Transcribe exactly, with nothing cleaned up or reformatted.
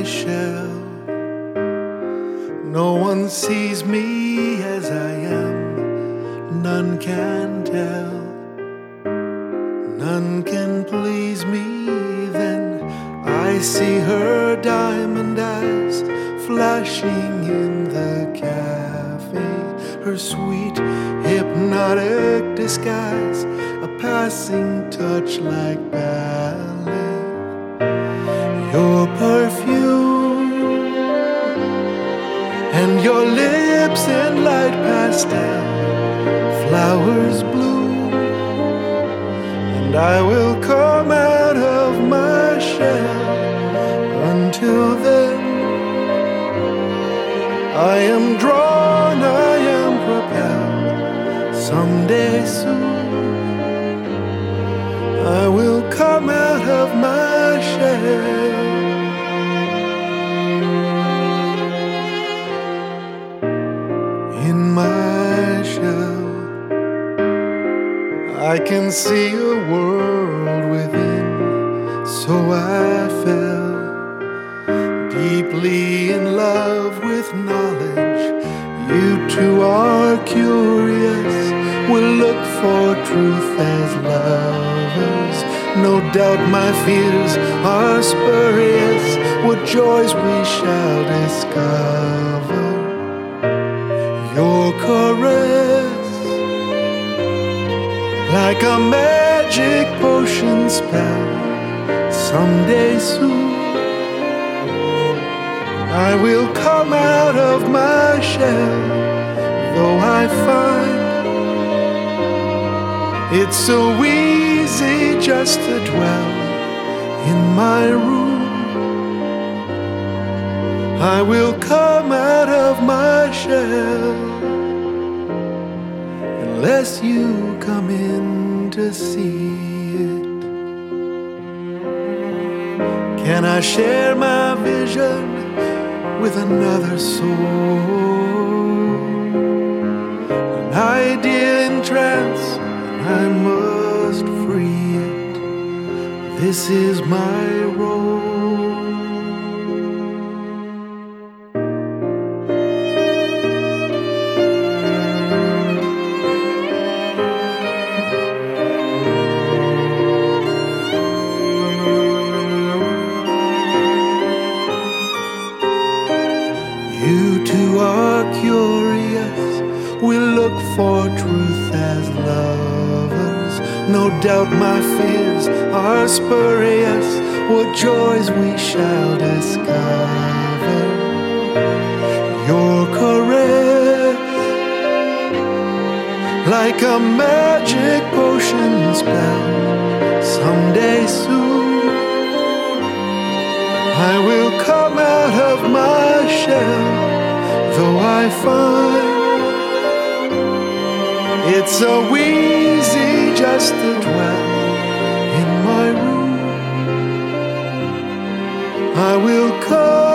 my shell. No one sees me as I am, none can tell. None can please me then. I see her diamond eyes flashing in the cafe, her sweet hypnotic disguise, a passing touch like ballet. Your perfume and your lips in light pastel, flowers bloom, and I will come out of my shell. Until then, I am drawn, I am propelled. Someday soon, I will come out of my shell. In my shell, I can see a world within. So I fell deeply in love with knowledge. You too are curious, will look for truth as lovers. No doubt my fears are spurious, what joys we shall discover. Your caress, like a magic potion spell. Someday soon, I will come out of my shell. Though I find it's so easy just to dwell in my room, I will come out of my shell unless you come in to see it. Can I share my vision with another soul? An idea in trance, I must free it. This is my role. You too are curious, we look for truth as lovers. No doubt my fears are spurious, what joys we shall discover. Your caress, like a magic potion spell. Someday soon, I will come out of my shell. Though I find it's so easy just to dwell in my room, I will come